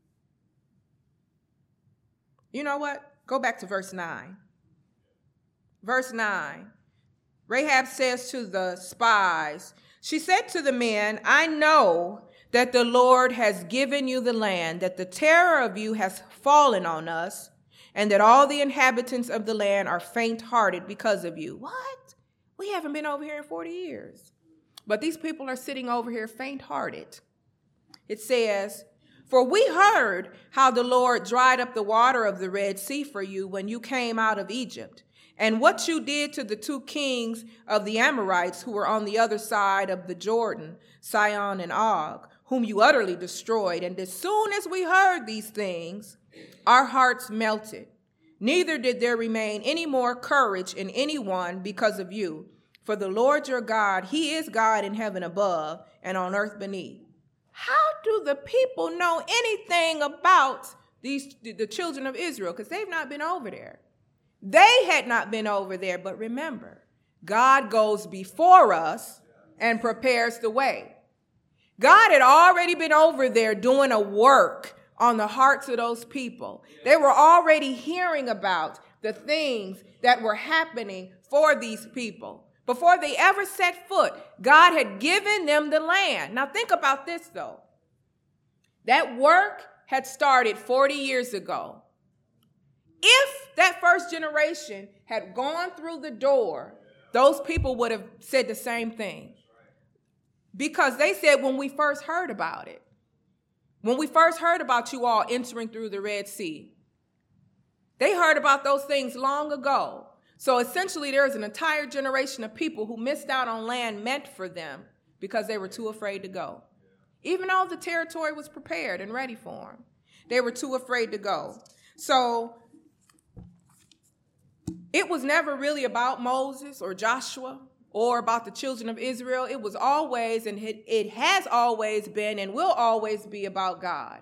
you know what? Go back to verse nine. Verse nine, Rahab says to the spies, she said to the men, I know that the Lord has given you the land, that the terror of you has fallen on us, and that all the inhabitants of the land are faint-hearted because of you. What? We haven't been over here in forty years. But these people are sitting over here faint-hearted. It says, for we heard how the Lord dried up the water of the Red Sea for you when you came out of Egypt, and what you did to the two kings of the Amorites who were on the other side of the Jordan, Sihon and Og, whom you utterly destroyed. And as soon as we heard these things, our hearts melted. Neither did there remain any more courage in anyone because of you. For the Lord your God, he is God in heaven above and on earth beneath. How do the people know anything about these the children of Israel? Because they've not been over there. They had not been over there, but remember, God goes before us and prepares the way. God had already been over there doing a work on the hearts of those people. They were already hearing about the things that were happening for these people. Before they ever set foot, God had given them the land. Now think about this, though. That work had started forty years ago. If that first generation had gone through the door, those people would have said the same thing. Because they said when we first heard about it, when we first heard about you all entering through the Red Sea, they heard about those things long ago. So essentially, there's an entire generation of people who missed out on land meant for them because they were too afraid to go. Even though the territory was prepared and ready for them, they were too afraid to go. So it was never really about Moses or Joshua or about the children of Israel. It was always, and it has always been and will always be about God.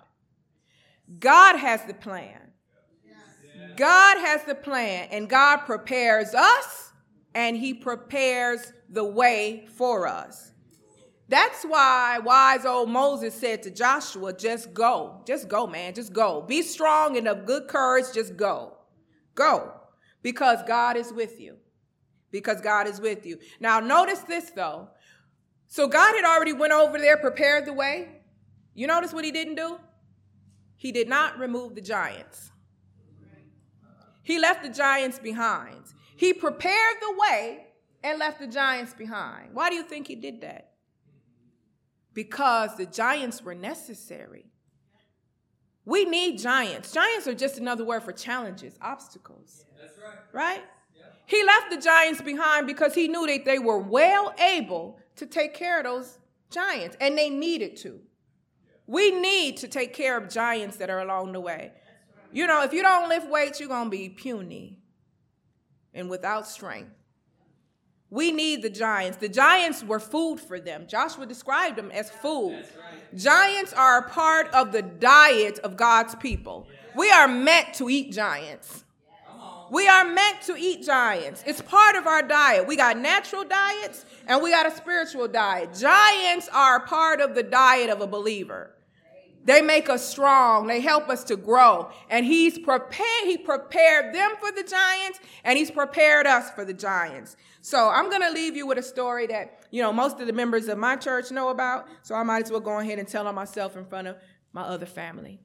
God has the plan. God has the plan, and God prepares us, and he prepares the way for us. That's why wise old Moses said to Joshua, just go. Just go, man. Just go. Be strong and of good courage. Just go. Go. Because God is with you. Because God is with you. Now, notice this, though. So God had already went over there, prepared the way. You notice what he didn't do? He did not remove the giants. He left the giants behind. He prepared the way and left the giants behind. Why do you think he did that? Because the giants were necessary. We need giants. Giants are just another word for challenges, obstacles. That's right. Right? Yeah. He left the giants behind because he knew that they were well able to take care of those giants, and they needed to. We need to take care of giants that are along the way. You know, if you don't lift weights, you're going to be puny and without strength. We need the giants. The giants were food for them. Joshua described them as food. Right. Giants are a part of the diet of God's people. Yeah. We are meant to eat giants. We are meant to eat giants. It's part of our diet. We got natural diets and we got a spiritual diet. Giants are a part of the diet of a believer. They make us strong. They help us to grow. And he's prepared. He prepared them for the giants, and he's prepared us for the giants. So I'm going to leave you with a story that, you know, most of the members of my church know about. So I might as well go ahead and tell on myself in front of my other family.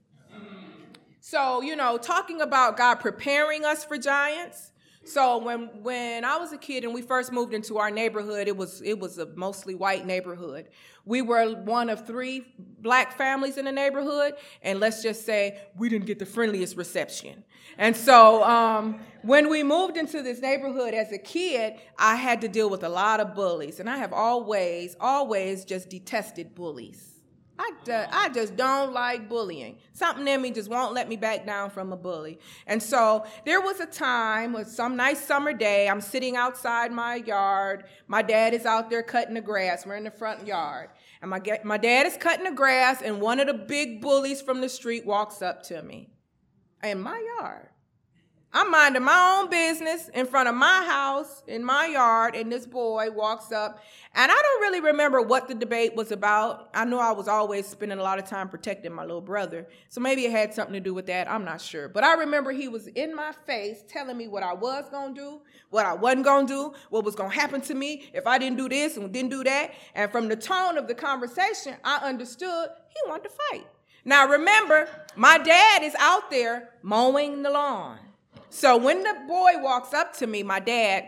So, you know, talking about God preparing us for giants. So when when I was a kid and we first moved into our neighborhood, it was it was a mostly white neighborhood. We were one of three black families in the neighborhood, and let's just say we didn't get the friendliest reception. And so um, when we moved into this neighborhood as a kid, I had to deal with a lot of bullies, and I have always, always just detested bullies. I, uh, I just don't like bullying. Something in me just won't let me back down from a bully. And so there was a time, with some nice summer day, I'm sitting outside my yard. My dad is out there cutting the grass. We're in the front yard. And my, my dad is cutting the grass, and one of the big bullies from the street walks up to me in my yard. I'm minding my own business in front of my house, in my yard, and this boy walks up. And I don't really remember what the debate was about. I know I was always spending a lot of time protecting my little brother, so maybe it had something to do with that. I'm not sure. But I remember he was in my face telling me what I was going to do, what I wasn't going to do, what was going to happen to me if I didn't do this and didn't do that. And from the tone of the conversation, I understood he wanted to fight. Now, remember, my dad is out there mowing the lawn. So when the boy walks up to me, my dad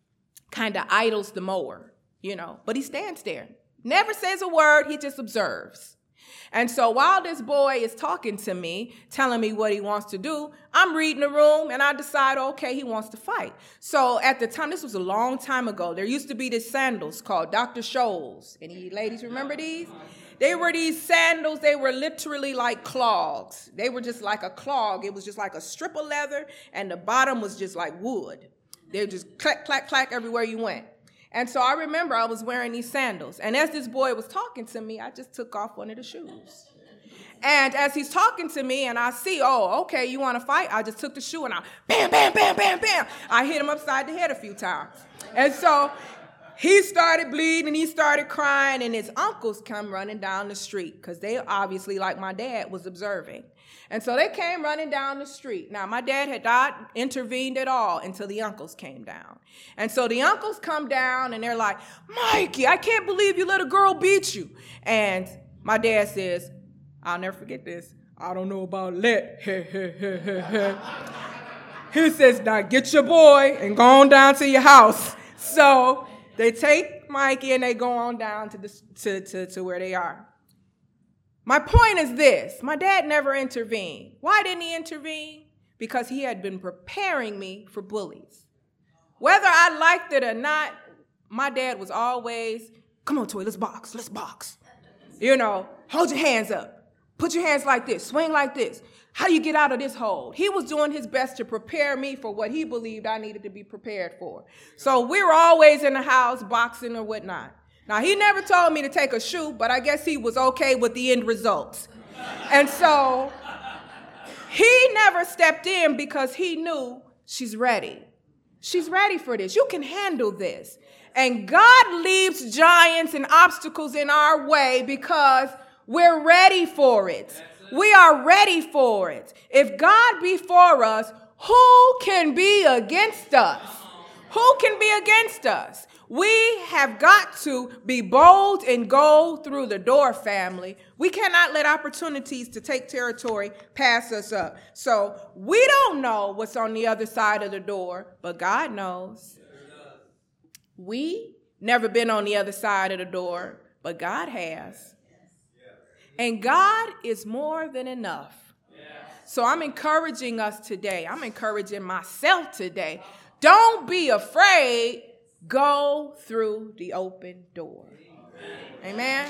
kind of idles the mower, you know, but he stands there, never says a word. He just observes. And so while this boy is talking to me, telling me what he wants to do, I'm reading the room and I decide, okay, he wants to fight. So at the time, this was a long time ago, there used to be these sandals called Doctor Scholl's. Any ladies remember these? They were these sandals. They were literally like clogs. They were just like a clog. It was just like a strip of leather, and the bottom was just like wood. They would just clack, clack, clack everywhere you went. And so I remember I was wearing these sandals. And as this boy was talking to me, I just took off one of the shoes. And as he's talking to me and I see, oh, okay, you want to fight? I just took the shoe and I bam, bam, bam, bam, bam. I hit him upside the head a few times. And so he started bleeding, he started crying, and his uncles come running down the street because they obviously, like my dad, was observing. And so they came running down the street. Now, my dad had not intervened at all until the uncles came down. And so the uncles come down, and they're like, Mikey, I can't believe you let a girl beat you. And my dad says, I'll never forget this, I don't know about let. He says, now get your boy and go on down to your house. So they take Mikey and they go on down to, the, to, to, to where they are. My point is this. My dad never intervened. Why didn't he intervene? Because he had been preparing me for bullies. Whether I liked it or not, my dad was always, come on, Toy, let's box, let's box. You know, hold your hands up. Put your hands like this, swing like this. How do you get out of this hole? He was doing his best to prepare me for what he believed I needed to be prepared for. So we were always in the house boxing or whatnot. Now, he never told me to take a shoot, but I guess he was okay with the end results. And so he never stepped in because he knew she's ready. She's ready for this. You can handle this. And God leaves giants and obstacles in our way because we're ready for it. We are ready for it. If God be for us, who can be against us? Who can be against us? We have got to be bold and go through the door, family. We cannot let opportunities to take territory pass us up. So we don't know what's on the other side of the door, but God knows. We never been on the other side of the door, but God has. And God is more than enough. So I'm encouraging us today. I'm encouraging myself today. Don't be afraid. Go through the open door. Amen.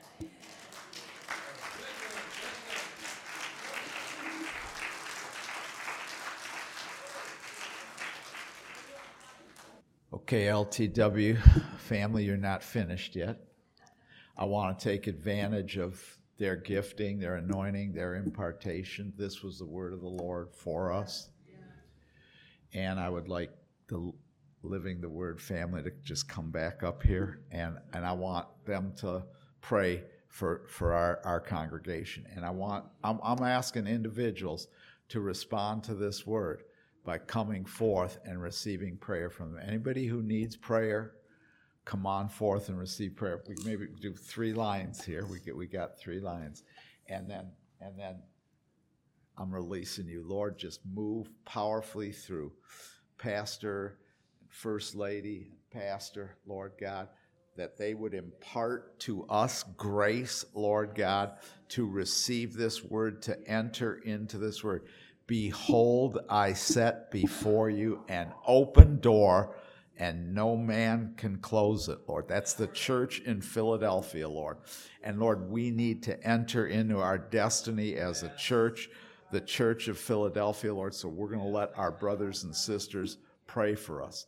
Okay, L T W family, you're not finished yet. I want to take advantage of their gifting, their anointing, their impartation. This was the word of the Lord for us. And I would like the Living the Word family to just come back up here, and, and I want them to pray for for our, our congregation. And I want I'm, I'm asking individuals to respond to this word by coming forth and receiving prayer from them. Anybody who needs prayer, come on forth and receive prayer. We maybe do three lines here. We get we got three lines, and then and then I'm releasing you, Lord. Just move powerfully through Pastor, First Lady, Pastor, Lord God, that they would impart to us grace, Lord God, to receive this word, to enter into this word. Behold, I set before you an open door, and no man can close it, Lord. That's the church in Philadelphia, Lord. And Lord, we need to enter into our destiny as a church, the church of Philadelphia, Lord. So we're going to let our brothers and sisters pray for us.